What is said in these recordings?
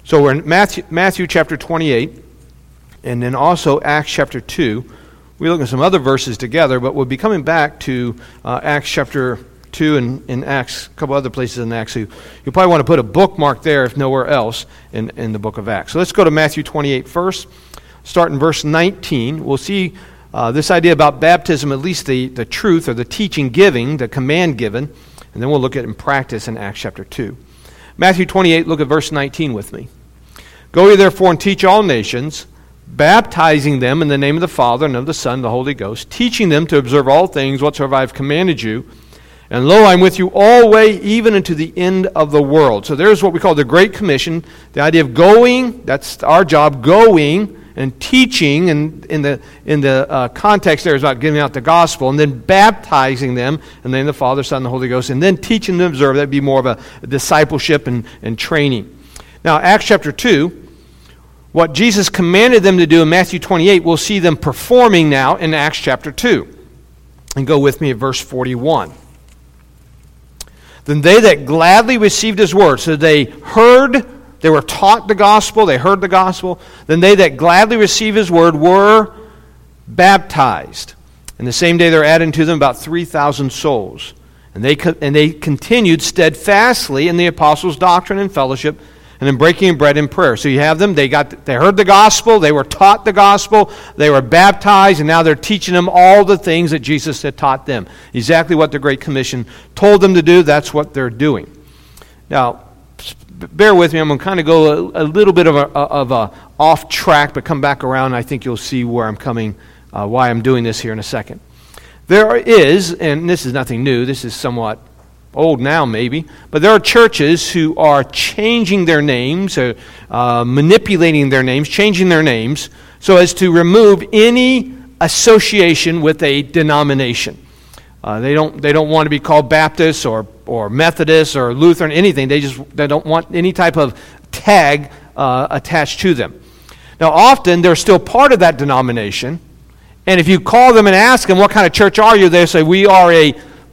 So we're in Matthew chapter 28, and then also Acts chapter 2. We look at some other verses together, but we'll be coming back to Acts chapter 2 and Acts, a couple other places in Acts. So you'll probably want to put a bookmark there, if nowhere else, in the book of Acts. So let's go to Matthew 28 first. Start in verse 19. We'll see this idea about baptism, at least the truth or the teaching giving, the command given, and then we'll look at it in practice in Acts chapter 2. Matthew 28, look at verse 19 with me. Go ye therefore and teach all nations, baptizing them in the name of the Father and of the Son and the Holy Ghost, teaching them to observe all things whatsoever I have commanded you. And lo, I am with you always, even unto the end of the world. So there's what we call the Great Commission, the idea of going, that's our job, going and teaching, and in the context there is about giving out the gospel, and then baptizing them in the name of the Father, Son, and the Holy Ghost, and then teaching them to observe. That would be more of a discipleship and training. Now, Acts chapter 2, what Jesus commanded them to do in Matthew 28, we'll see them performing now in Acts chapter 2. And go with me at verse 41. Then they that gladly received his word, so they were taught the gospel, they heard the gospel, then they that gladly received his word were baptized. And the same day there added to them about 3,000 souls. And they continued steadfastly in the apostles' doctrine and fellowship, and in breaking of bread and prayer. So you have them, they heard the gospel, they were taught the gospel, they were baptized, and now they're teaching them all the things that Jesus had taught them. Exactly what the Great Commission told them to do, that's what they're doing. Now, bear with me, I'm going to kind of go a little bit of a off track, but come back around, and I think you'll see where I'm coming, why I'm doing this here in a second. There is, and this is nothing new, this is somewhat old now maybe, but there are churches who are changing their names, manipulating their names, changing their names, so as to remove any association with a denomination. They don't want to be called Baptist or Methodist or Lutheran, anything. They don't want any type of tag attached to them. Now often they're still part of that denomination, and if you call them and ask them, what kind of church are you, they say, we are a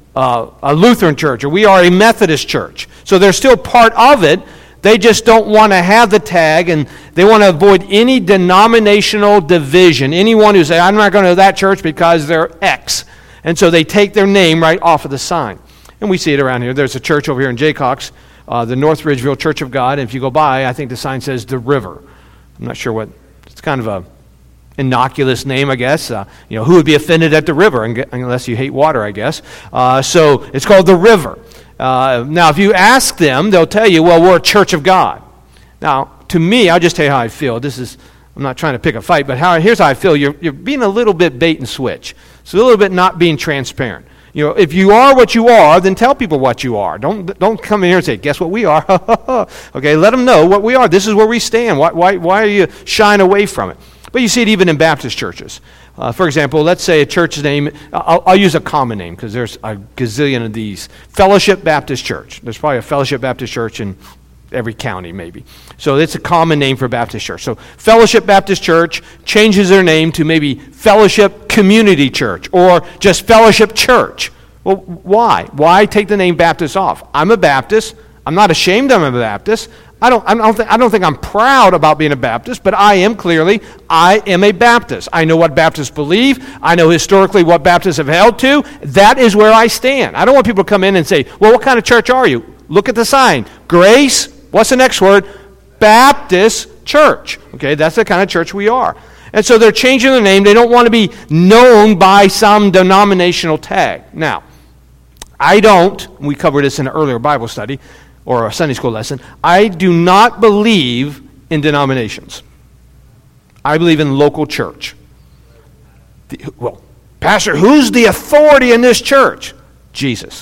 Lutheran church, or we are a Methodist church. So they're still part of it. They just don't want to have the tag, and they want to avoid any denominational division. Anyone who says, I'm not going to that church because they're X. And so they take their name right off of the sign. And we see it around here. There's a church over here in Jaycox, the North Ridgeville Church of God. And if you go by, I think the sign says The River. I'm not sure what, it's kind of a innocuous name, I guess. Who would be offended at the river, unless you hate water, I guess. So it's called The River. Now, if you ask them, they'll tell you, well, we're a church of God. Now, to me, I'll just tell you how I feel. I'm not trying to pick a fight, but here's how I feel. You're being a little bit bait and switch. So a little bit not being transparent. If you are what you are, then tell people what you are. Don't come in here and say, guess what we are? Okay, let them know what we are. This is where we stand. Why are you shying away from it? But you see it even in Baptist churches. For example, let's say a church's name, I'll use a common name because there's a gazillion of these. Fellowship Baptist Church. There's probably a Fellowship Baptist Church in every county maybe. So it's a common name for Baptist church. So Fellowship Baptist Church changes their name to maybe Fellowship Community Church or just Fellowship Church. Well, why? Why take the name Baptist off? I'm a Baptist. I'm not ashamed I'm a Baptist. I don't think I'm proud about being a Baptist, but I am a Baptist. I know what Baptists believe. I know historically what Baptists have held to. That is where I stand. I don't want people to come in and say, well, what kind of church are you? Look at the sign. Grace, what's the next word? Baptist Church. Okay, that's the kind of church we are. And so they're changing their name. They don't want to be known by some denominational tag. Now, we covered this in an earlier Bible study, or a Sunday school lesson, I do not believe in denominations. I believe in local church. Well, Pastor, who's the authority in this church? Jesus.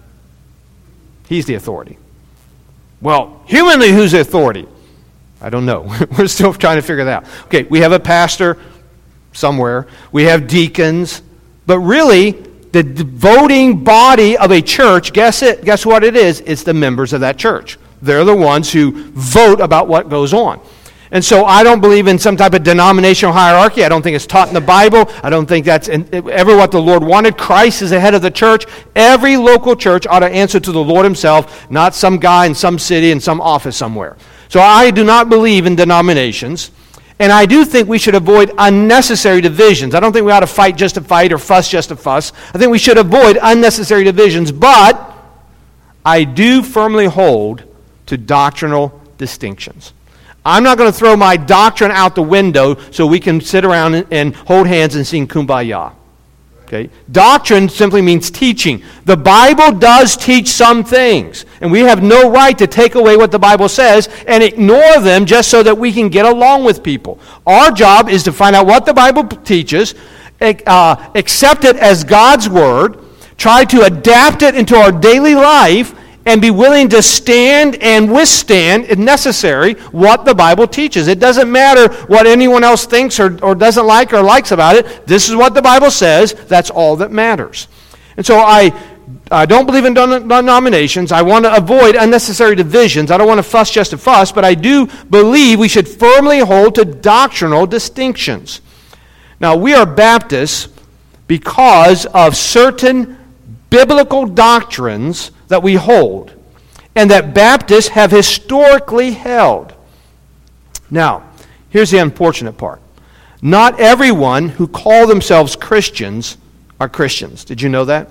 He's the authority. Well, humanly, who's the authority? I don't know. We're still trying to figure that out. Okay, we have a pastor somewhere. We have deacons. But really, the voting body of a church, guess what it is? It's the members of that church. They're the ones who vote about what goes on. And so I don't believe in some type of denominational hierarchy. I don't think it's taught in the Bible. I don't think that's ever what the Lord wanted. Christ is the head of the church. Every local church ought to answer to the Lord himself, not some guy in some city in some office somewhere. So I do not believe in denominations, and I do think we should avoid unnecessary divisions. I don't think we ought to fight just to fight or fuss just to fuss. I think we should avoid unnecessary divisions, but I do firmly hold to doctrinal distinctions. I'm not going to throw my doctrine out the window so we can sit around and hold hands and sing Kumbaya. Okay? Doctrine simply means teaching. The Bible does teach some things, and we have no right to take away what the Bible says and ignore them just so that we can get along with people. Our job is to find out what the Bible teaches, accept it as God's Word, try to adapt it into our daily life, and be willing to stand and withstand, if necessary, what the Bible teaches. It doesn't matter what anyone else thinks or doesn't like or likes about it. This is what the Bible says. That's all that matters. And so I don't believe in denominations. I want to avoid unnecessary divisions. I don't want to fuss just to fuss, but I do believe we should firmly hold to doctrinal distinctions. Now, we are Baptists because of certain biblical doctrines that we hold, and that Baptists have historically held. Now, here's the unfortunate part. Not everyone who call themselves Christians are Christians. Did you know that?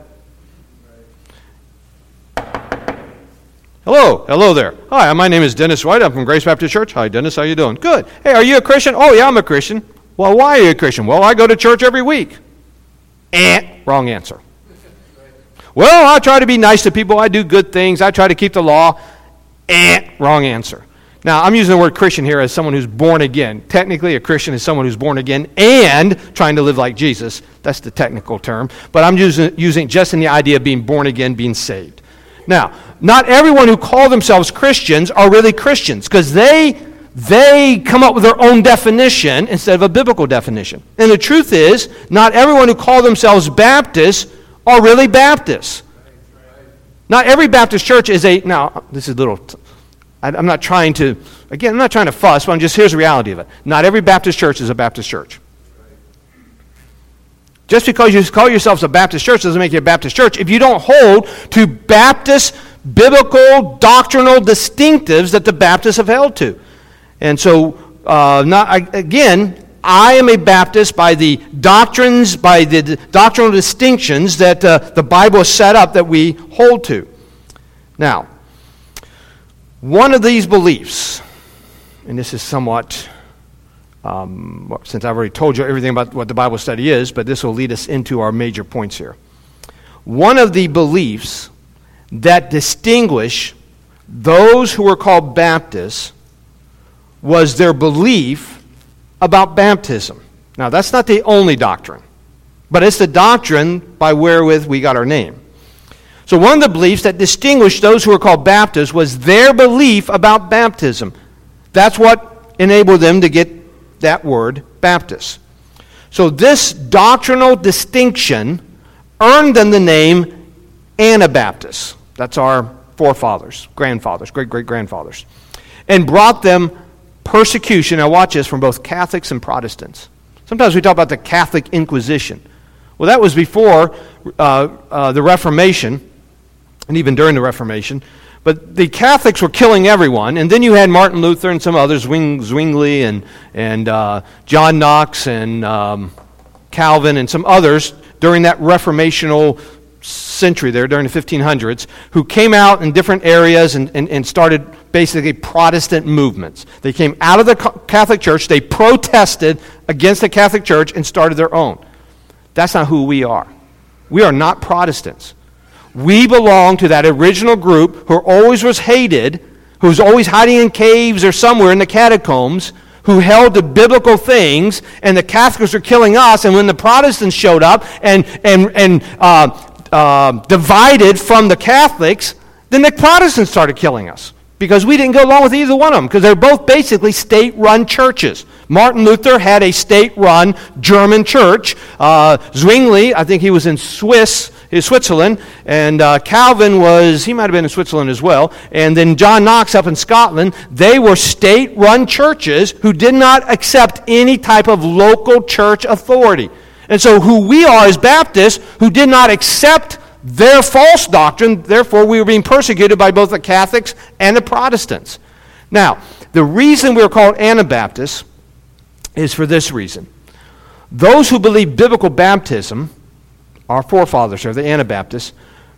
Hello there. Hi, my name is Dennis White. I'm from Grace Baptist Church. Hi, Dennis. How you doing? Good. Hey, are you a Christian? Oh, yeah, I'm a Christian. Well, why are you a Christian? Well, I go to church every week. Wrong answer. Well, I try to be nice to people. I do good things. I try to keep the law. Wrong answer. Now, I'm using the word Christian here as someone who's born again. Technically, a Christian is someone who's born again and trying to live like Jesus. That's the technical term. But I'm using just in the idea of being born again, being saved. Now, not everyone who call themselves Christians are really Christians, because they come up with their own definition instead of a biblical definition. And the truth is, not everyone who call themselves Baptists are really Baptists. Not every Baptist church is now, this is a little, I'm not trying to fuss, but here's the reality of it. Not every Baptist church is a Baptist church. Just because you call yourselves a Baptist church doesn't make you a Baptist church if you don't hold to Baptist biblical doctrinal distinctives that the Baptists have held to. And so, I am a Baptist by the doctrinal distinctions that the Bible has set up that we hold to. Now, one of these beliefs, and this is somewhat, since I've already told you everything about what the Bible study is, but this will lead us into our major points here. One of the beliefs that distinguish those who were called Baptists was their belief about baptism. Now, that's not the only doctrine, but it's the doctrine by wherewith we got our name. So one of the beliefs that distinguished those who were called Baptists was their belief about baptism. That's what enabled them to get that word, Baptist. So this doctrinal distinction earned them the name Anabaptists. That's our forefathers, grandfathers, great-great-grandfathers. And brought them persecution, now watch this, from both Catholics and Protestants. Sometimes we talk about the Catholic Inquisition. Well, that was before the Reformation, and even during the Reformation. But the Catholics were killing everyone, and then you had Martin Luther and some others, Zwingli and John Knox and Calvin and some others during that Reformational century there, during the 1500s, who came out in different areas and started basically Protestant movements. They came out of the Catholic Church, they protested against the Catholic Church and started their own. That's not who we are. We are not Protestants. We belong to that original group who always was hated, who was always hiding in caves or somewhere in the catacombs, who held to biblical things, and the Catholics were killing us, and when the Protestants showed up and divided from the Catholics, then the Protestants started killing us. Because we didn't go along with either one of them, because they're both basically state-run churches. Martin Luther had a state-run German church. Zwingli, I think he was in Switzerland, and Calvin he might have been in Switzerland as well. And then John Knox up in Scotland. They were state-run churches who did not accept any type of local church authority. And so who we are as Baptists, who did not accept their false doctrine, therefore we were being persecuted by both the Catholics and the Protestants. Now, the reason we're called Anabaptists is for this reason. Those who believe biblical baptism, our forefathers are the Anabaptists,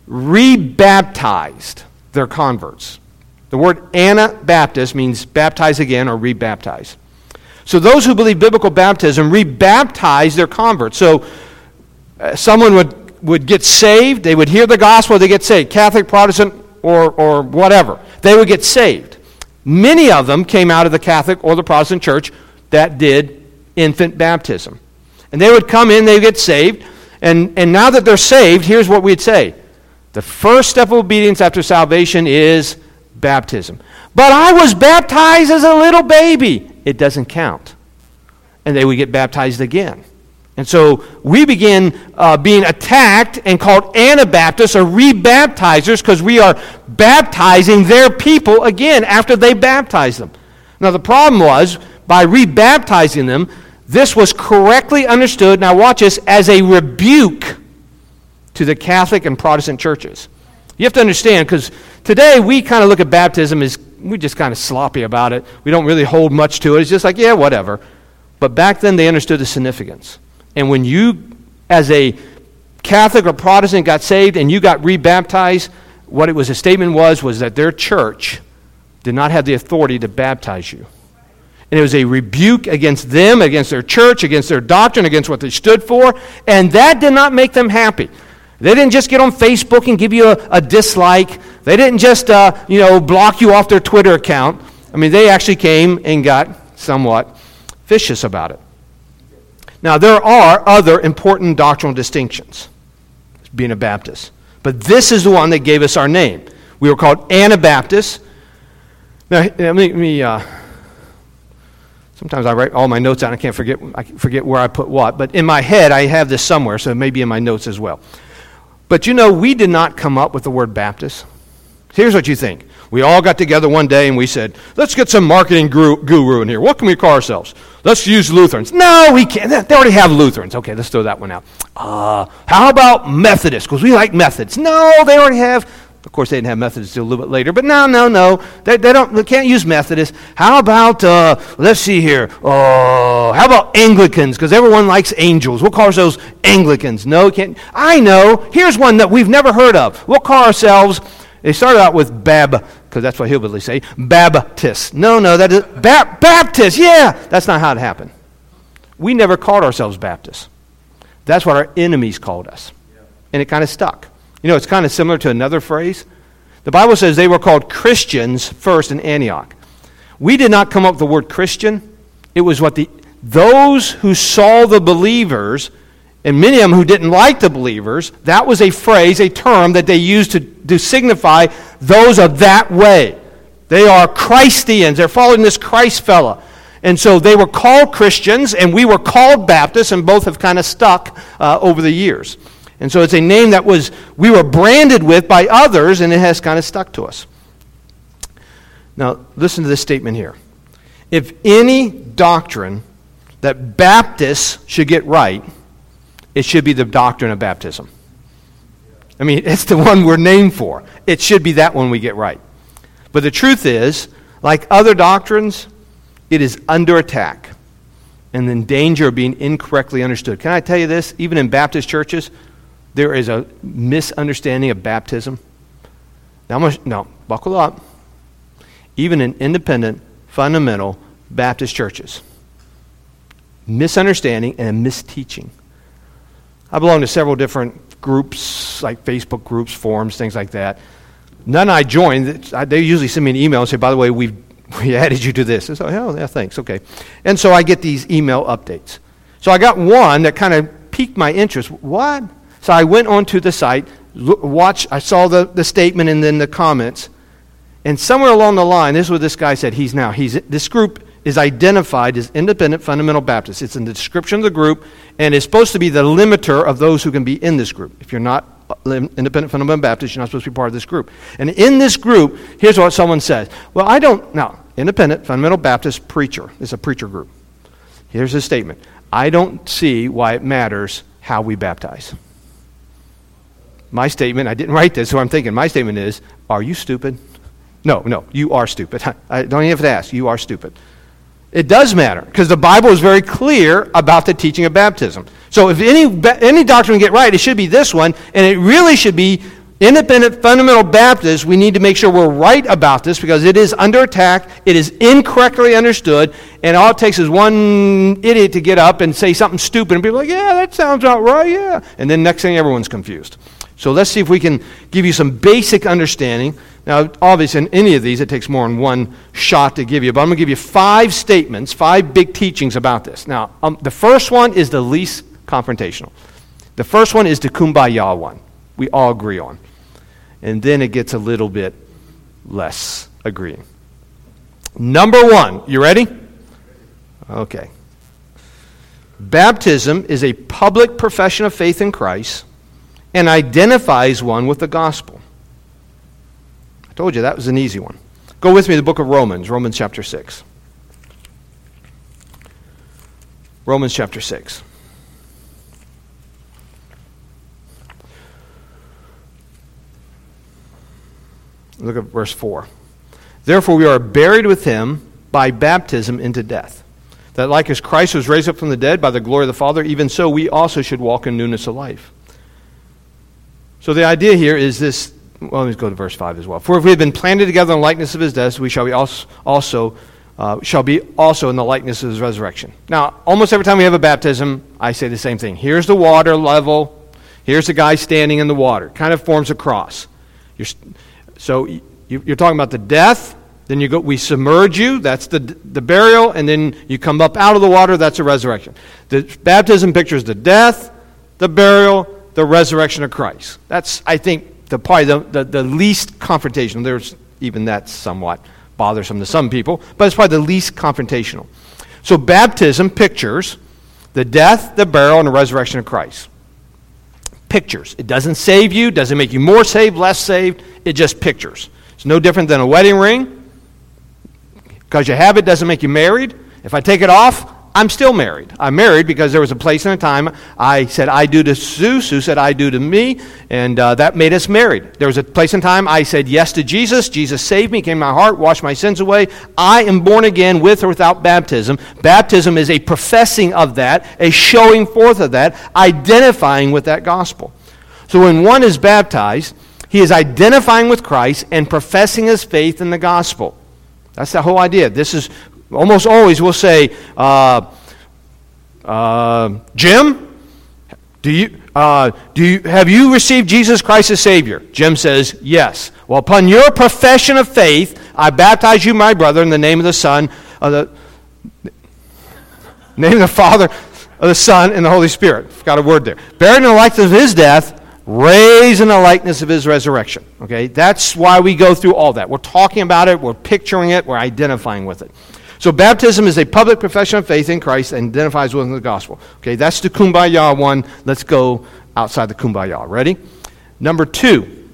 rebaptized their converts. The word Anabaptist means baptize again or rebaptize. So those who believe biblical baptism rebaptize their converts. So someone would get saved, they would hear the gospel, they get saved, Catholic, Protestant, or whatever. They would get saved. Many of them came out of the Catholic or the Protestant church that did infant baptism. And they would come in, they would get saved, and now that they're saved, here's what we'd say. The first step of obedience after salvation is baptism. But I was baptized as a little baby. It doesn't count. And they would get baptized again. And so we begin being attacked and called Anabaptists or rebaptizers because we are baptizing their people again after they baptize them. Now the problem was, by rebaptizing them, this was correctly understood, now watch this, as a rebuke to the Catholic and Protestant churches. You have to understand, because today we kind of look at baptism as, we're just kind of sloppy about it. We don't really hold much to it. It's just like, yeah, whatever. But back then they understood the significance. And when you, as a Catholic or Protestant, got saved and you got rebaptized, what it was, a statement was that their church did not have the authority to baptize you. And it was a rebuke against them, against their church, against their doctrine, against what they stood for. And that did not make them happy. They didn't just get on Facebook and give you a dislike. They didn't just, block you off their Twitter account. I mean, they actually came and got somewhat vicious about it. Now, there are other important doctrinal distinctions, being a Baptist. But this is the one that gave us our name. We were called Anabaptists. Now, let me sometimes I write all my notes down. I forget where I put what. But in my head, I have this somewhere, so it may be in my notes as well. But we did not come up with the word Baptist. Here's what you think. We all got together one day and we said, let's get some marketing guru in here. What can we call ourselves? Let's use Lutherans. No, we can't. They already have Lutherans. Okay, let's throw that one out. How about Methodists? Because we like Methodists. No, they already have. Of course, they didn't have Methodists until a little bit later. But no. They can't use Methodists. How about, let's see here. How about Anglicans? Because everyone likes angels. We'll call ourselves Anglicans. No, can't. I know. Here's one that we've never heard of. We'll call ourselves, they started out with because that's what hillbillies say, Baptists. No, that is, Baptist, yeah. That's not how it happened. We never called ourselves Baptists. That's what our enemies called us. And it kind of stuck. It's kind of similar to another phrase. The Bible says they were called Christians first in Antioch. We did not come up with the word Christian. It was what those who saw the believers, and many of them who didn't like the believers, that was a phrase, a term that they used to signify those of that way. They are Christians. They're following this Christ fella. And so they were called Christians, and we were called Baptists, and both have kind of stuck over the years. And so it's a name that we were branded with by others, and it has kind of stuck to us. Now, listen to this statement here. If any doctrine that Baptists should get right, it should be the doctrine of baptism. I mean, it's the one we're named for. It should be that one we get right. But the truth is, like other doctrines, it is under attack and in danger of being incorrectly understood. Can I tell you this? Even in Baptist churches, there is a misunderstanding of baptism. Now, buckle up. Even in independent, fundamental Baptist churches. Misunderstanding and a misteaching. I belong to several different groups, like Facebook groups, forums, things like that. None I join, they usually send me an email and say, by the way, we added you to this. And so, oh, yeah, thanks, okay. And so I get these email updates. So I got one that kind of piqued my interest. What? So I went onto the site, I saw the statement and then the comments, and somewhere along the line, this is what this guy said. This group is identified as Independent Fundamental Baptists. It's in the description of the group, and it's supposed to be the limiter of those who can be in this group. If you're not Independent Fundamental Baptist, you're not supposed to be part of this group. And in this group, here's what someone says. Independent Fundamental Baptist preacher. It's a preacher group. Here's his statement. I don't see why it matters how we baptize. My statement, I didn't write this, so I'm thinking, my statement is, are you stupid? No, you are stupid. I don't even have to ask. You are stupid. It does matter, because the Bible is very clear about the teaching of baptism. So if any doctrine we get right, it should be this one, and it really should be independent fundamental Baptists. We need to make sure we're right about this, because it is under attack, it is incorrectly understood, and all it takes is one idiot to get up and say something stupid, and people are like, yeah, that sounds about right, yeah. And then next thing, everyone's confused. So let's see if we can give you some basic understanding. Now, obviously, in any of these, it takes more than one shot to give you. But I'm going to give you 5 statements, 5 big teachings about this. Now, the first one is the least confrontational. The first one is the kumbaya one. We all agree on. And then it gets a little bit less agreeing. Number 1, you ready? Okay. Baptism is a public profession of faith in Christ and identifies one with the gospel. I told you that was an easy one. Go with me to the book of Romans, Romans chapter 6. Romans chapter 6. Look at verse 4. Therefore we are buried with him by baptism into death, that like as Christ was raised up from the dead by the glory of the Father, even so we also should walk in newness of life. So the idea here is this. Well, let's go to verse 5 as well. For if we have been planted together in the likeness of his death, we shall be also in the likeness of his resurrection. Now, almost every time we have a baptism, I say the same thing. Here's the water level. Here's the guy standing in the water. Kind of forms a cross. So you're talking about the death. Then we submerge you. That's the burial. And then you come up out of the water. That's a resurrection. The baptism pictures the death, the burial, the resurrection of Christ. That's, I think, probably the least confrontational. There's even that's somewhat bothersome to some people, but it's probably the least confrontational. So baptism pictures the death, the burial, and the resurrection of Christ. Pictures. It doesn't save you, doesn't make you more saved, less saved. It just pictures. It's no different than a wedding ring. Because you have it doesn't make you married. If I take it off, I'm still married. I'm married because there was a place and a time I said I do to Sue, Sue said I do to me, and that made us married. There was a place and time I said yes to Jesus. Jesus saved me, came to my heart, washed my sins away. I am born again with or without baptism. Baptism is a professing of that, a showing forth of that, identifying with that gospel. So when one is baptized, he is identifying with Christ and professing his faith in the gospel. That's the whole idea. This is almost always we'll say, Jim, have you received Jesus Christ as Savior? Jim says, yes. Well, upon your profession of faith, I baptize you, my brother, in the name of the Son, name of the Father, of the Son, and the Holy Spirit. Got a word there. Buried in the likeness of his death, raised in the likeness of his resurrection. Okay, that's why we go through all that. We're talking about it, we're picturing it, we're identifying with it. So baptism is a public profession of faith in Christ and identifies with the gospel. Okay, that's the kumbaya one. Let's go outside the kumbaya. Ready? Number 2.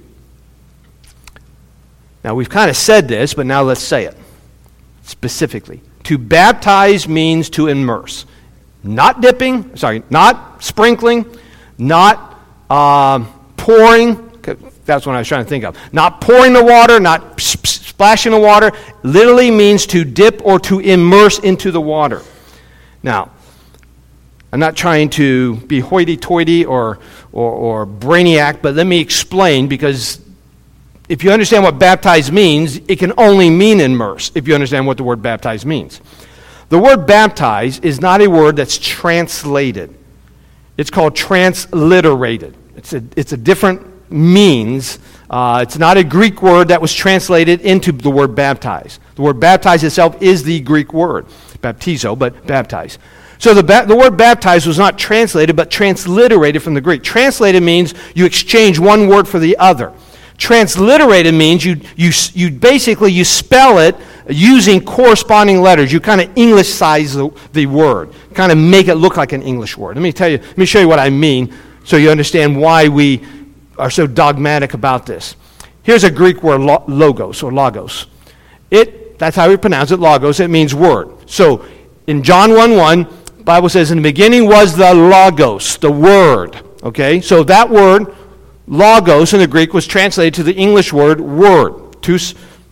Now we've kind of said this, but now let's say it specifically. To baptize means to immerse. Not sprinkling, not pouring. That's what I was trying to think of. Not pouring the water, not splashing the water. Literally means to dip or to immerse into the water. Now, I'm not trying to be hoity-toity or brainiac, but let me explain, because if you understand what baptize means, it can only mean immerse if you understand what the word baptize means. The word baptize is not a word that's translated. It's called transliterated. It's a different means. It's not a Greek word that was translated into the word baptize. The word baptize itself is the Greek word, baptizo, but baptize. So the word baptize was not translated, but transliterated from the Greek. Translated means you exchange one word for the other. Transliterated means you basically spell it using corresponding letters. You kind of English-size the word, kind of make it look like an English word. Let me show you what I mean so you understand why we are so dogmatic about this. Here's a Greek word, logos, or logos. That's how we pronounce it, logos. It means word. So in John 1:1, the Bible says, in the beginning was the logos, the word. Okay, so that word, logos in the Greek, was translated to the English word, word.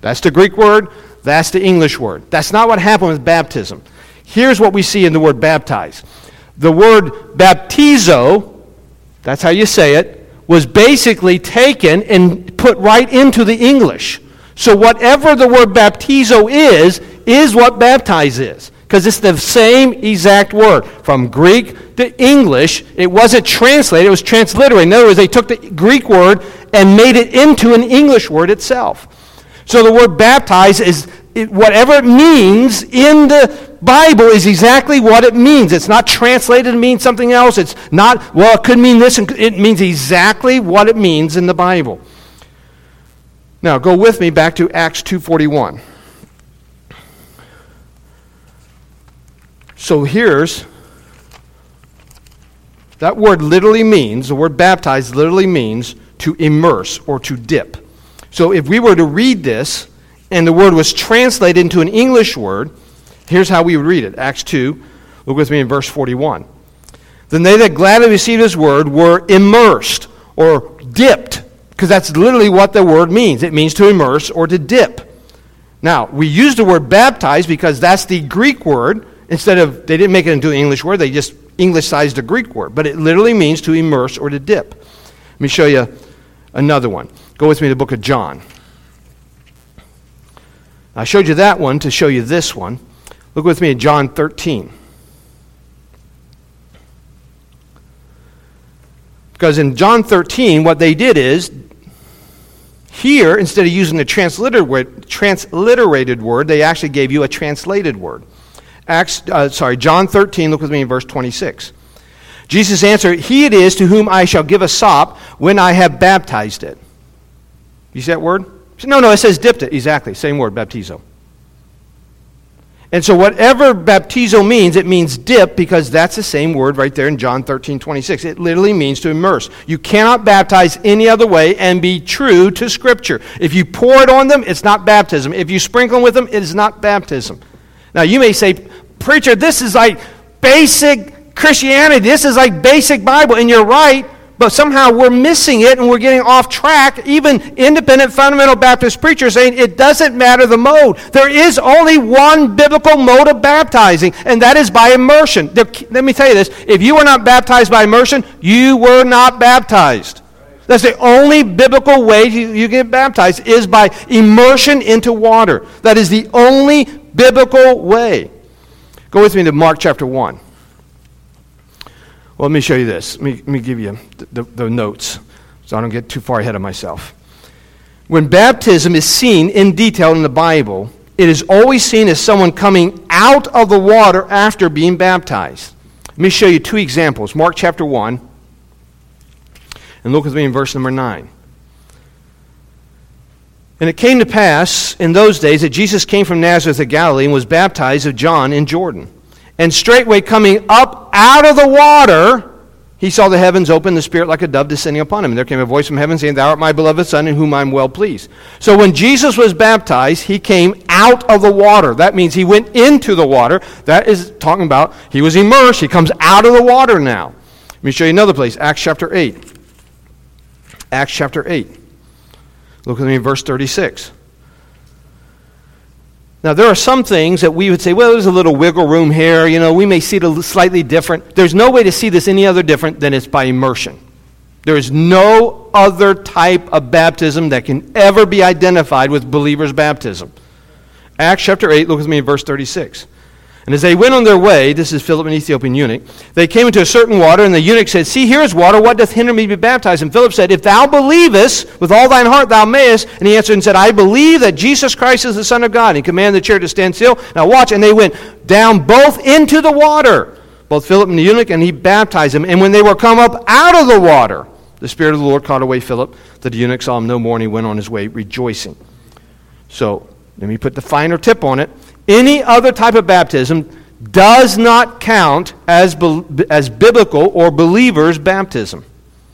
That's the Greek word. That's the English word. That's not what happened with baptism. Here's what we see in the word baptize. The word baptizo, that's how you say it, was basically taken and put right into the English. So whatever the word baptizo is what baptize is. Because it's the same exact word. From Greek to English, it wasn't translated, it was transliterated. In other words, they took the Greek word and made it into an English word itself. So the word baptize is, whatever it means in the Bible is exactly what it means. It's not translated to mean something else. It's not, well, it could mean this. It means exactly what it means in the Bible. Now, go with me back to Acts 2:41. So here's, that word literally means, the word baptize literally means to immerse or to dip. So if we were to read this, and the word was translated into an English word, here's how we would read it. Acts 2, look with me in verse 41. Then they that gladly received his word were immersed or dipped, because that's literally what the word means. It means to immerse or to dip. Now, we use the word baptize because that's the Greek word. Instead of, they didn't make it into an English word, they just English-sized the Greek word. But it literally means to immerse or to dip. Let me show you another one. Go with me to the book of John. I showed you that one to show you this one. Look with me at John 13. Because in John 13, what they did is, here, instead of using the transliterated word, they actually gave you a translated word. John 13, look with me in verse 26. Jesus answered, "He it is to whom I shall give a sop when I have baptized it." You see that word? No, it says dipped it. Exactly, same word, baptizo. And so whatever baptizo means, it means dip, because that's the same word right there in John 13:26. It literally means to immerse. You cannot baptize any other way and be true to Scripture. If you pour it on them, it's not baptism. If you sprinkle with them, it is not baptism. Now you may say, "Preacher, this is like basic Christianity. This is like basic Bible." And you're right, but somehow we're missing it and we're getting off track. Even independent fundamental Baptist preachers saying it doesn't matter the mode. There is only one biblical mode of baptizing, and that is by immersion. Let me tell you this. If you were not baptized by immersion, you were not baptized. That's the only biblical way you get baptized, is by immersion into water. That is the only biblical way. Go with me to Mark chapter 1. Well, let me show you this. Let me give you the notes so I don't get too far ahead of myself. When baptism is seen in detail in the Bible, it is always seen as someone coming out of the water after being baptized. Let me show you two examples. Mark chapter 1, and look with me in verse number 9. "And it came to pass in those days that Jesus came from Nazareth of Galilee and was baptized of John in Jordan. And straightway coming up out of the water, he saw the heavens open, the Spirit like a dove descending upon him. And there came a voice from heaven saying, 'Thou art my beloved Son, in whom I am well pleased.'" So when Jesus was baptized, he came out of the water. That means he went into the water. That is talking about he was immersed. He comes out of the water now. Let me show you another place. Acts chapter 8. Acts chapter 8. Look with me in verse 36. Now, there are some things that we would say, well, there's a little wiggle room here. You know, we may see it slightly different. There's no way to see this any other different than it's by immersion. There is no other type of baptism that can ever be identified with believers' baptism. Acts chapter 8, look with me in verse 36. "And as they went on their way," this is Philip, an Ethiopian eunuch, "they came into a certain water, and the eunuch said, 'See, here is water. What doth hinder me to be baptized?' And Philip said, 'If thou believest with all thine heart, thou mayest.' And he answered and said, 'I believe that Jesus Christ is the Son of God.' And he commanded the chariot to stand still. Now watch, and they went down both into the water, both Philip and the eunuch, and he baptized him. And when they were come up out of the water, the Spirit of the Lord caught away Philip. The eunuch saw him no more, and he went on his way rejoicing." So, let me put the finer tip on it. Any other type of baptism does not count as biblical or believer's baptism.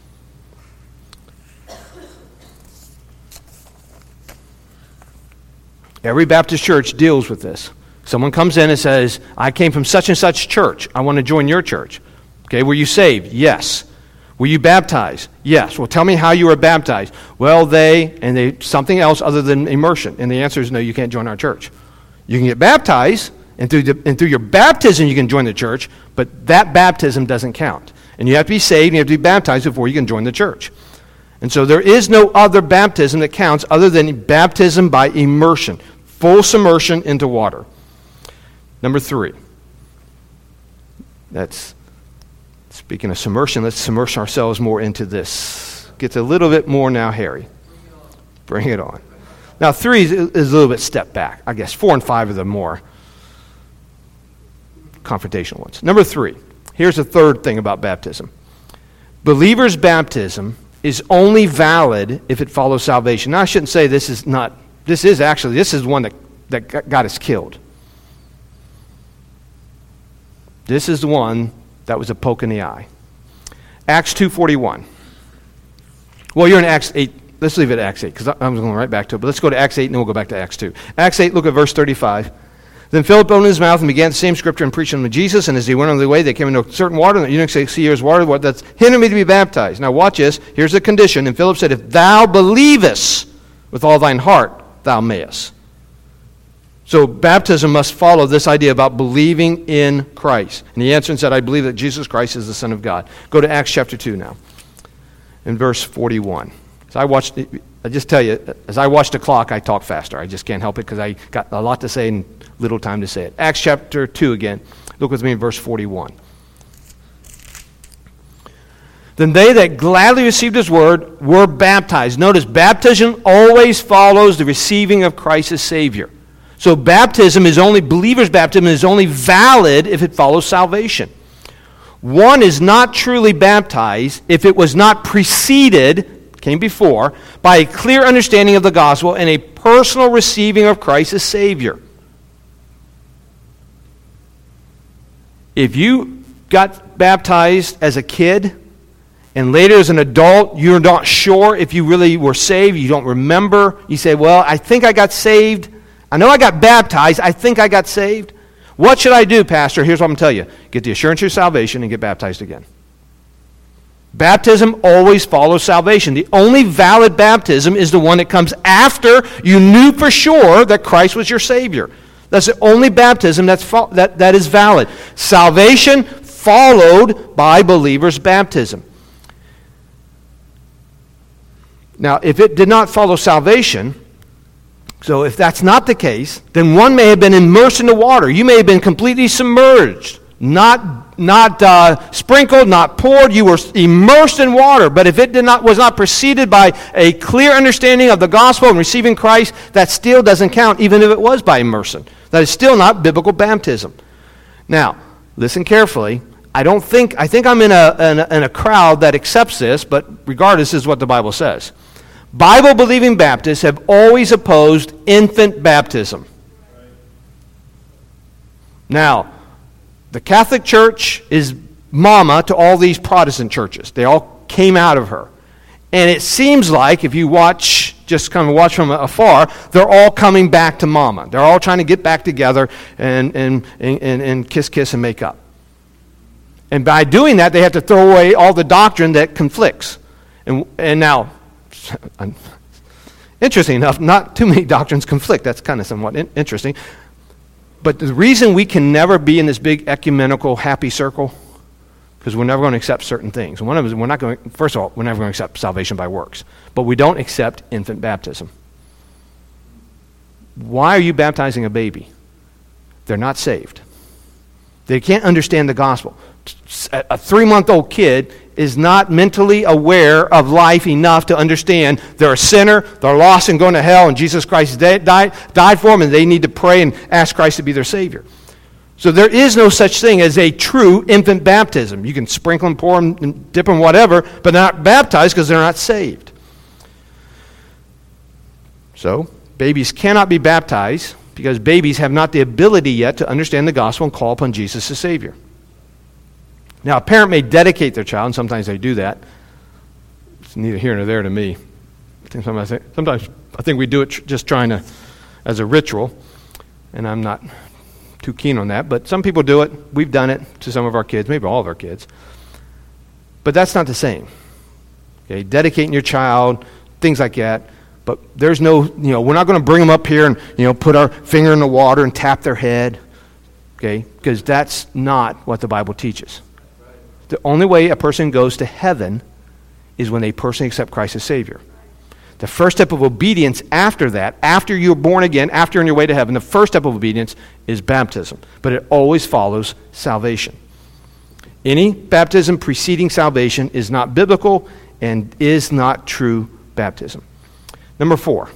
Every Baptist church deals with this. Someone comes in and says, "I came from such and such church. I want to join your church." Okay, were you saved? Yes. Were you baptized? Yes. Well, tell me how you were baptized. Well, they something else other than immersion. And the answer is no, you can't join our church. You can get baptized, and through your baptism you can join the church, but that baptism doesn't count. And you have to be saved, and you have to be baptized before you can join the church. And so there is no other baptism that counts other than baptism by immersion, full submersion into water. Number 3. That's, speaking of submersion, let's submerge ourselves more into this. Gets a little bit more now hairy. Bring it on. Now 3 is a little bit step back. I guess 4 and 5 are the more confrontational ones. Number 3. Here's the third thing about baptism. Believers' baptism is only valid if it follows salvation. Now, I shouldn't say this is one that got us killed. This is the one that was a poke in the eye. Acts 2:41. Well, you're in Acts 8. Let's leave it at Acts 8, because I'm going right back to it. But let's go to Acts 8, and then we'll go back to Acts 2. Acts 8, look at verse 35. Then Philip opened his mouth and began the same scripture and preached unto Jesus. And as he went on the way, they came into a certain water. And the eunuch said, see, here's water. That's hindered me to be baptized. Now watch this. Here's the condition. And Philip said, if thou believest with all thine heart, thou mayest. So baptism must follow this idea about believing in Christ. And he answered and said, I believe that Jesus Christ is the Son of God. Go to Acts chapter 2 now. In verse 41. So I just tell you, as I watch the clock, I talk faster. I just can't help it because I got a lot to say and little time to say it. Acts chapter 2 again. Look with me in verse 41. Then they that gladly received his word were baptized. Notice, baptism always follows the receiving of Christ as Savior. So believers' baptism is only valid if it follows salvation. One is not truly baptized if it was not preceded, came before, by a clear understanding of the gospel and a personal receiving of Christ as Savior. If you got baptized as a kid and later as an adult you're not sure if you really were saved, you don't remember, you say, well, I think I got saved. I know I got baptized. I think I got saved. What should I do, Pastor? Here's what I'm going to tell you. Get the assurance of your salvation and get baptized again. Baptism always follows salvation. The only valid baptism is the one that comes after you knew for sure that Christ was your Savior. That's the only baptism that is valid. Salvation followed by believers' baptism. Now, if it did not follow salvation, so if that's not the case, then one may have been immersed in the water. You may have been completely submerged, not sprinkled, not poured. You were immersed in water. But if it was not preceded by a clear understanding of the gospel and receiving Christ, that still doesn't count, even if it was by immersion. That is still not biblical baptism. Now, listen carefully. I think I'm in a crowd that accepts this, but regardless, this is what the Bible says. Bible-believing Baptists have always opposed infant baptism. Now, the Catholic Church is mama to all these Protestant churches. They all came out of her. And it seems like, if you just kind of watch from afar, they're all coming back to mama. They're all trying to get back together and kiss and make up. And by doing that, they have to throw away all the doctrine that conflicts. And now, interesting enough, not too many doctrines conflict. That's kind of somewhat interesting. But the reason we can never be in this big ecumenical happy circle, because we're never going to accept certain things. One of them is first of all, we're never going to accept salvation by works. But we don't accept infant baptism. Why are you baptizing a baby? They're not saved. They can't understand the gospel. A 3-month-old kid is not mentally aware of life enough to understand they're a sinner, they're lost and going to hell, and Jesus Christ died for them, and they need to pray and ask Christ to be their Savior. So there is no such thing as a true infant baptism. You can sprinkle them, pour them, and dip them, whatever, but they're not baptized because they're not saved. So, babies cannot be baptized because babies have not the ability yet to understand the gospel and call upon Jesus as Savior. Now, a parent may dedicate their child, and sometimes they do that. It's neither here nor there to me. Sometimes I think we do it just trying to, as a ritual, and I'm not too keen on that, but some people do it. We've done it to some of our kids, maybe all of our kids. But that's not the same. Okay, dedicating your child, things like that. But there's no, we're not going to bring them up here and, put our finger in the water and tap their head. Okay, because that's not what the Bible teaches. The only way a person goes to heaven is when they personally accept Christ as Savior. The first step of obedience after that, after you're born again, after you're on your way to heaven, the first step of obedience is baptism. But it always follows salvation. Any baptism preceding salvation is not biblical and is not true baptism. Number 4.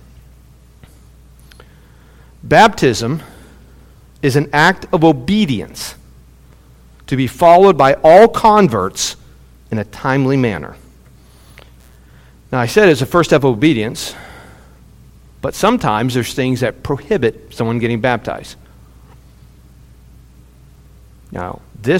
Baptism is an act of obedience to be followed by all converts in a timely manner. Now, I said it's the first step of obedience, but sometimes there's things that prohibit someone getting baptized. Now,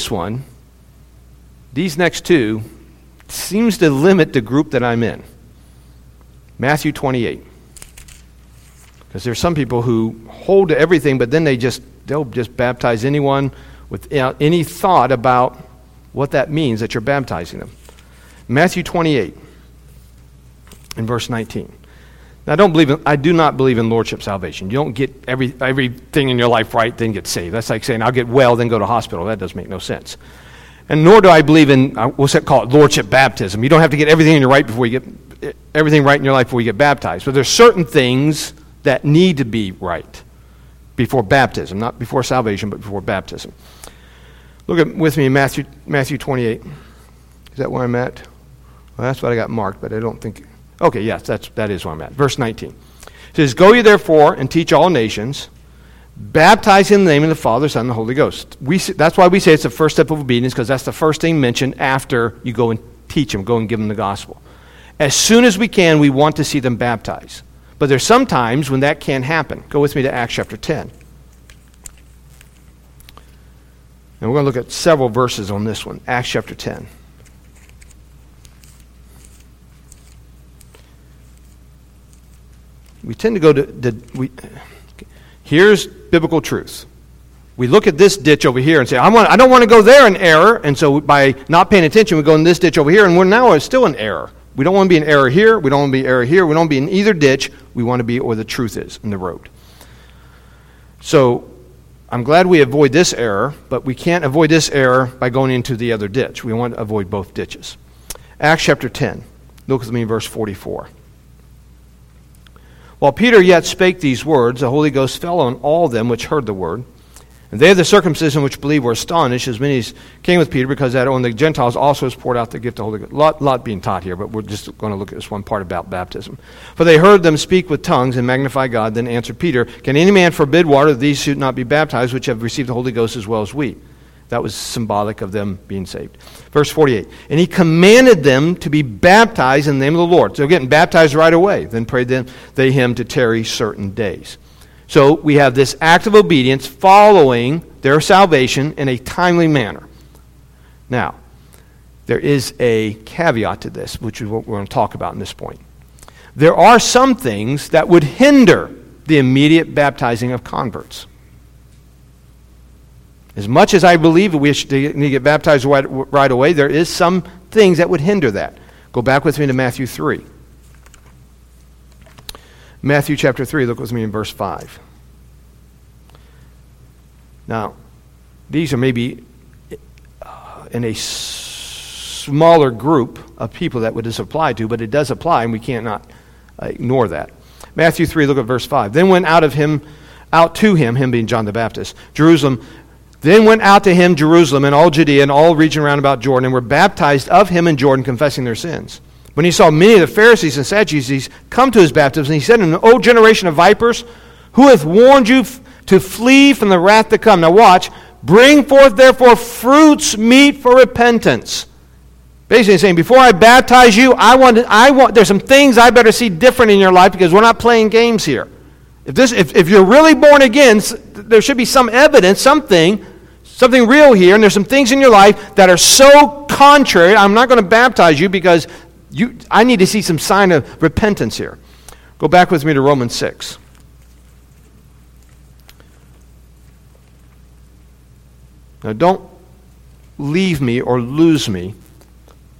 these next two, seems to limit the group that I'm in. Matthew 28. Because there's some people who hold to everything, but then they'll just baptize anyone without any thought about what that means that you're baptizing them. Matthew 28 in verse 19. Now, I do not believe in lordship salvation. You don't get everything in your life right, then get saved. That's like saying, I'll get well, then go to hospital. That doesn't make no sense. And nor do I believe in, call it lordship baptism. You don't have to get everything in your right before you get everything right in your life before you get baptized. But there's certain things that need to be right before baptism, not before salvation, but before baptism. Look with me in Matthew 28. Is that where I'm at? Well, that's what I got marked, but I don't think. Okay, yes, that is where I'm at. Verse 19. It says, "Go ye therefore and teach all nations, baptizing in the name of the Father, Son, and the Holy Ghost." That's why we say it's the first step of obedience, because that's the first thing mentioned after you go and teach them, go and give them the gospel. As soon as we can, we want to see them baptized. But there's some times when that can't happen. Go with me to Acts chapter 10. And we're going to look at several verses on this one. Acts chapter 10. We tend to go here's biblical truth. We look at this ditch over here and say, I don't want to go there in error. And so by not paying attention, we go in this ditch over here, and we're now still in error. We don't want to be in error here. We don't want to be in error here. We don't want to be in either ditch. We want to be where the truth is, in the road. So I'm glad we avoid this error, but we can't avoid this error by going into the other ditch. We want to avoid both ditches. Acts chapter 10. Look with me in verse 44. "While Peter yet spake these words, the Holy Ghost fell on all them which heard the word. And they of the circumcision which believed were astonished, as many as came with Peter, because that on the Gentiles also was poured out the gift of the Holy Ghost." Lot being taught here, but we're just going to look at this one part about baptism. "For they heard them speak with tongues and magnify God. Then answered Peter, Can any man forbid water that these should not be baptized, which have received the Holy Ghost as well as we?" That was symbolic of them being saved. Verse 48. "And he commanded them to be baptized in the name of the Lord." So getting baptized right away. Then prayed they him to tarry certain days. So we have this act of obedience following their salvation in a timely manner. Now, there is a caveat to this, which is what we're going to talk about in this point. There are some things that would hinder the immediate baptizing of converts. As much as I believe that we need to get baptized right away, there is some things that would hinder that. Go back with me to Matthew 3. Matthew chapter 3, look with me in verse 5. Now, these are maybe in a smaller group of people that would this apply to, but it does apply, and we can't not ignore that. Matthew 3, look at verse 5. "Then went out to him being John the Baptist, Then went out to him Jerusalem and all Judea and all region round about Jordan, and were baptized of him in Jordan, confessing their sins. When he saw many of the Pharisees and Sadducees come to his baptism, he said, An old generation of vipers, who hath warned you to flee from the wrath to come?" Now watch. "Bring forth therefore fruits meet for repentance." Basically saying, before I baptize you, there's some things I better see different in your life, because we're not playing games here. If you're really born again, there should be some evidence, something real here, and there's some things in your life that are so contrary. I'm not going to baptize you because I need to see some sign of repentance here. Go back with me to Romans 6. Now don't leave me or lose me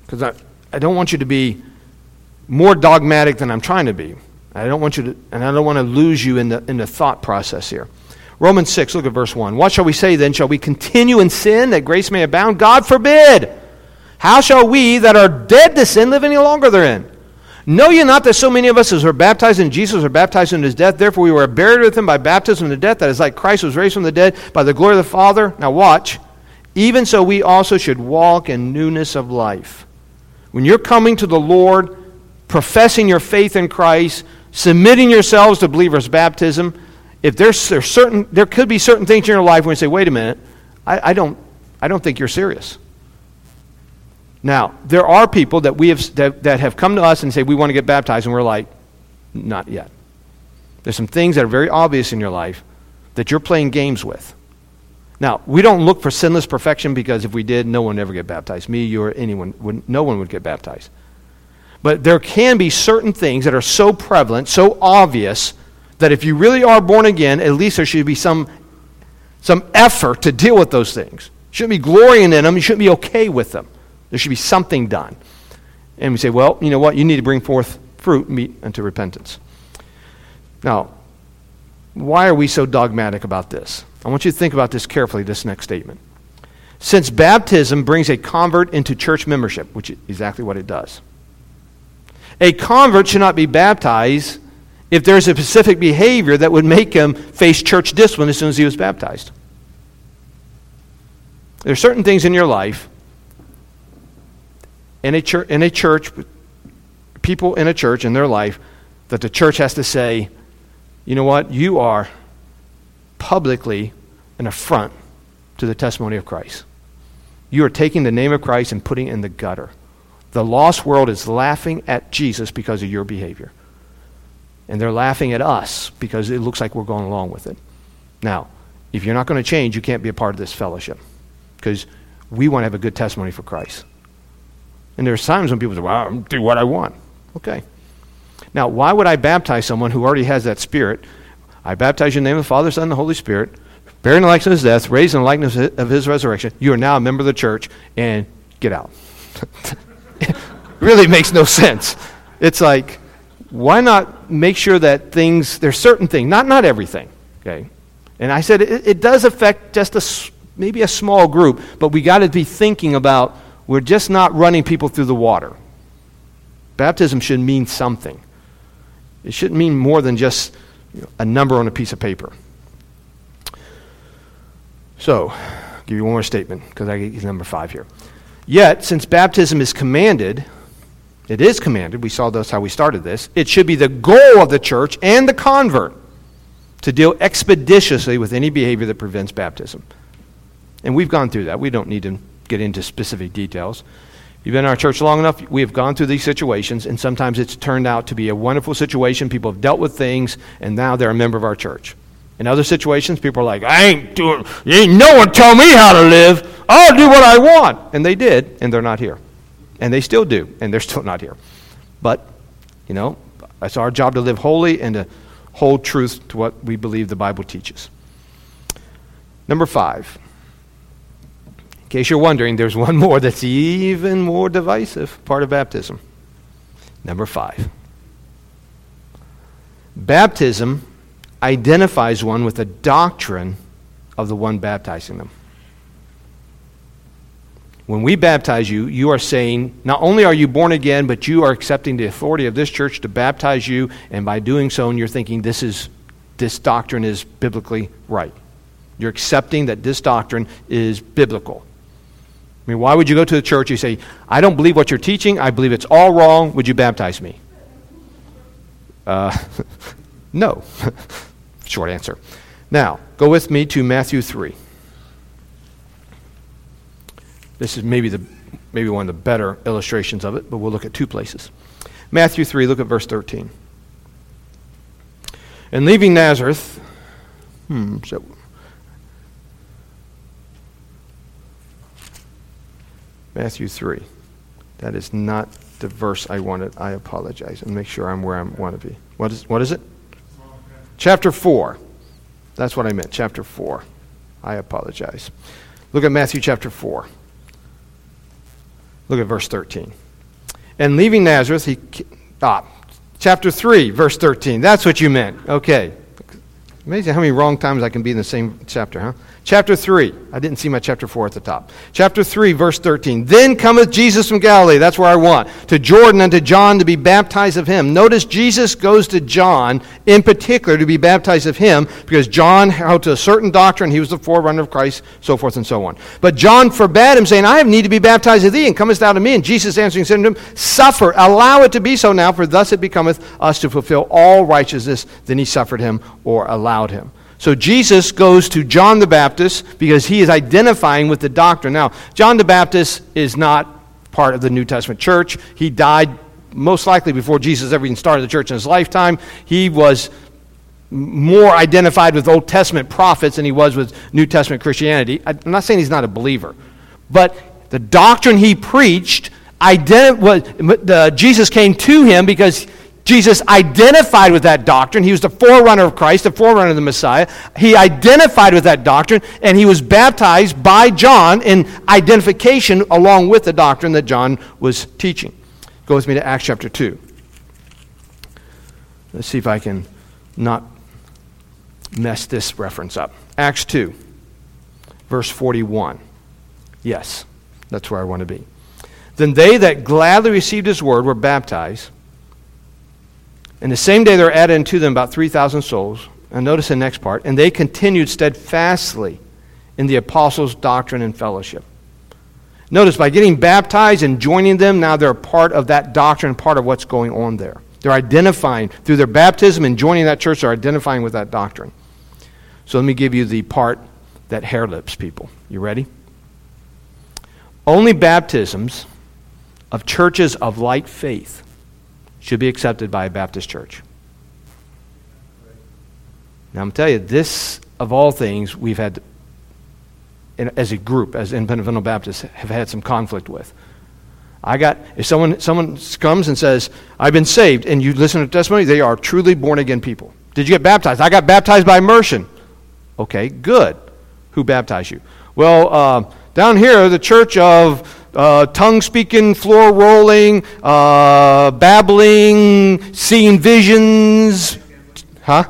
because I don't want you to be more dogmatic than I'm trying to be. I don't want to lose you in the thought process here. Romans 6, look at verse 1. What shall we say then? Shall we continue in sin that grace may abound? God forbid! How shall we that are dead to sin live any longer therein? Know ye not that so many of us as were baptized in Jesus are baptized in his death? Therefore we were buried with him by baptism into death, that is like Christ was raised from the dead by the glory of the Father. Now watch. Even so we also should walk in newness of life. When you're coming to the Lord, professing your faith in Christ, submitting yourselves to believers' baptism, if there could be certain things in your life when you say, wait a minute, I don't think you're serious. Now, there are people that have come to us and say, we want to get baptized, and we're like, not yet. There's some things that are very obvious in your life that you're playing games with. Now, we don't look for sinless perfection, because if we did, no one would ever get baptized. Me, you, or anyone, no one would get baptized. But there can be certain things that are so prevalent, so obvious, that if you really are born again, at least there should be some effort to deal with those things. You shouldn't be glorying in them. You shouldn't be okay with them. There should be something done. And we say, well, you know what? You need to bring forth fruit, meet unto repentance. Now, why are we so dogmatic about this? I want you to think about this carefully, this next statement. Since baptism brings a convert into church membership, which is exactly what it does, a convert should not be baptized if there's a specific behavior that would make him face church discipline as soon as he was baptized. There are certain things in your life, in a church, people in a church in their life, that the church has to say, you know what, you are publicly an affront to the testimony of Christ. You are taking the name of Christ and putting it in the gutter. The lost world is laughing at Jesus because of your behavior. And they're laughing at us because it looks like we're going along with it. Now, if you're not going to change, you can't be a part of this fellowship, because we want to have a good testimony for Christ. And there's times when people say, well, I'll do what I want. Okay. Now, why would I baptize someone who already has that spirit? I baptize you in the name of the Father, Son, and the Holy Spirit, buried in the likeness of his death, raised in the likeness of his resurrection. You are now a member of the church, and get out. It really makes no sense. It's like, why not make sure that there's certain things, not everything, okay? And I said it does affect just maybe a small group, but we got to be thinking about, we're just not running people through the water. Baptism should mean something. It shouldn't mean more than just a number on a piece of paper. So, I'll give you one more statement, because I get number 5 here. Yet, since baptism is commanded, it is commanded, we saw that's how we started this, it should be the goal of the church and the convert to deal expeditiously with any behavior that prevents baptism. And we've gone through that. We don't need to get into specific details. You've been in our church long enough, we have gone through these situations, and sometimes it's turned out to be a wonderful situation. People have dealt with things, and now they're a member of our church. In other situations, people are like, ain't no one tell me how to live. I'll do what I want. And they did, and they're not here. And they still do, and they're still not here. But, it's our job to live holy and to hold truth to what we believe the Bible teaches. Number 5. In case you're wondering, there's one more that's even more divisive part of baptism. Number 5. Baptism identifies one with the doctrine of the one baptizing them. When we baptize you, you are saying, not only are you born again, but you are accepting the authority of this church to baptize you, and by doing so, you're thinking this doctrine is biblically right. You're accepting that this doctrine is biblical. I mean, why would you go to the church and say, I don't believe what you're teaching, I believe it's all wrong, would you baptize me? No. Short answer. Now, go with me to Matthew 3. This is maybe one of the better illustrations of it, but we'll look at 2 places. Matthew 3, look at verse 13. And leaving Nazareth, Matthew 3. That is not the verse I wanted. I apologize. And make sure I'm where I want to be. What is it? Chapter 4. That's what I meant. Chapter 4. I apologize. Look at Matthew chapter 4. Look at verse 13. And leaving Nazareth, chapter 3, verse 13. That's what you meant. Okay. Amazing how many wrong times I can be in the same chapter, huh? Chapter 3. I didn't see my chapter 4 at the top. Chapter 3, verse 13. Then cometh Jesus from Galilee. That's where I want. To Jordan unto John to be baptized of him. Notice Jesus goes to John in particular to be baptized of him because John held to a certain doctrine. He was the forerunner of Christ, so forth and so on. But John forbade him, saying, I have need to be baptized of thee, and comest thou to me? And Jesus answering said unto him, Suffer, allow it to be so now, for thus it becometh us to fulfill all righteousness. Then he suffered him or allowed him. So Jesus goes to John the Baptist because he is identifying with the doctrine. Now, John the Baptist is not part of the New Testament church. He died most likely before Jesus ever even started the church in his lifetime. He was more identified with Old Testament prophets than he was with New Testament Christianity. I'm not saying he's not a believer, but the doctrine he preached, Jesus came to him because Jesus identified with that doctrine. He was the forerunner of Christ, the forerunner of the Messiah. He identified with that doctrine, and he was baptized by John in identification along with the doctrine that John was teaching. Go with me to Acts chapter 2. Let's see if I can not mess this reference up. Acts 2, verse 41. Yes, that's where I want to be. Then they that gladly received his word were baptized. And the same day there were added unto them about 3,000 souls. And notice the next part. And they continued steadfastly in the apostles' doctrine and fellowship. Notice, by getting baptized and joining them, now they're part of that doctrine, part of what's going on there. They're identifying, through their baptism and joining that church, they're identifying with that doctrine. So let me give you the part that hair lips people. You ready? Only baptisms of churches of like faith should be accepted by a Baptist church. Now I'm going to tell you, this, of all things, we've had, as a group, as Independent Fundamental Baptists, have had some conflict with. If someone comes and says, I've been saved, and you listen to the testimony, they are truly born-again people. Did you get baptized? I got baptized by immersion. Okay, good. Who baptized you? Well, down here, the church of tongue-speaking, floor-rolling, babbling, seeing visions. Huh?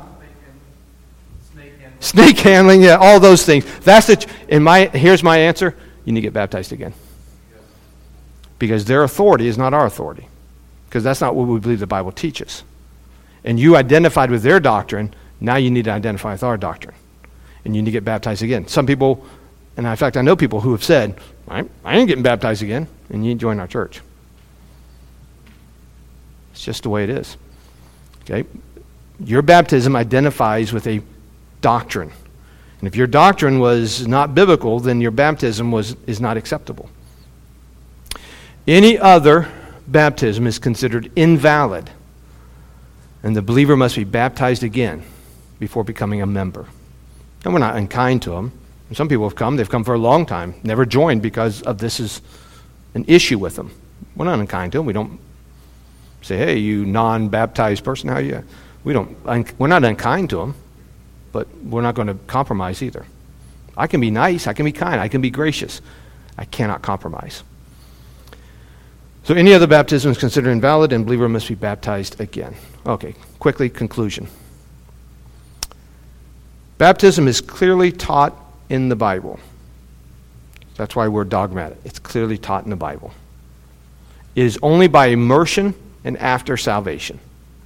Snake handling, yeah, all those things. Here's my answer. You need to get baptized again. Because their authority is not our authority. Because that's not what we believe the Bible teaches. And you identified with their doctrine, now you need to identify with our doctrine. And you need to get baptized again. Some people, and in fact I know people who have said, I ain't getting baptized again, and you ain't join our church. It's just the way it is. Okay? Your baptism identifies with a doctrine. And if your doctrine was not biblical, then your baptism is not acceptable. Any other baptism is considered invalid, and the believer must be baptized again before becoming a member. And we're not unkind to them. And some people have come, they've come for a long time, never joined because of this is an issue with them. We're not unkind to them. We don't say, hey, you non-baptized person, how are you? We're not unkind to them, but we're not going to compromise either. I can be nice, I can be kind, I can be gracious. I cannot compromise. So any other baptism is considered invalid, and believer must be baptized again. Okay, quickly, conclusion. Baptism is clearly taught in the Bible. That's why we're dogmatic. It's clearly taught in the Bible. It is only by immersion and after salvation.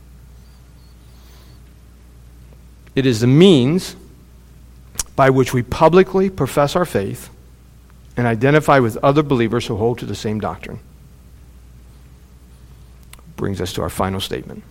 It is the means by which we publicly profess our faith and identify with other believers who hold to the same doctrine. Brings us to our final statement.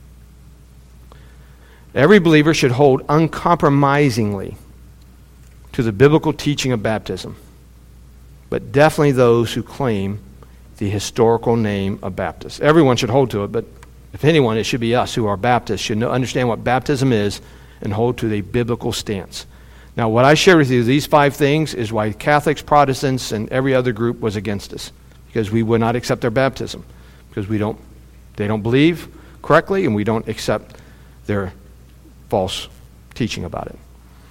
Every believer should hold uncompromisingly to the biblical teaching of baptism, but definitely those who claim the historical name of Baptist. Everyone should hold to it, but if anyone, it should be us who are Baptists, should understand what baptism is and hold to the biblical stance. Now, what I share with you, these 5 things, is why Catholics, Protestants, and every other group was against us, because we would not accept their baptism, because they don't believe correctly, and we don't accept their false teaching about it.